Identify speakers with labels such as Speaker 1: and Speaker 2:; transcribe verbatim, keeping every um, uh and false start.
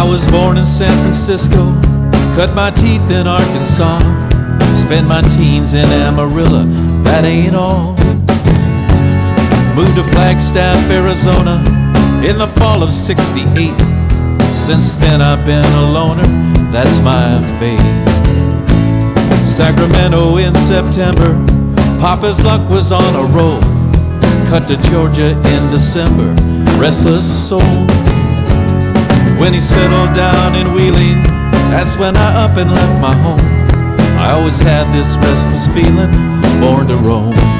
Speaker 1: was born in San Francisco, cut my teeth in Arkansas, spent my teens in Amarillo, that ain't all. Moved to Flagstaff, Arizona in the fall of sixty-eight. Since then I've been a loner, that's my fate. Sacramento in September, Papa's luck was on a roll. Cut to Georgia in December, restless soul. When he settled down in Wheeling, that's when I up and left my home. I always had this restless feeling, born to roam.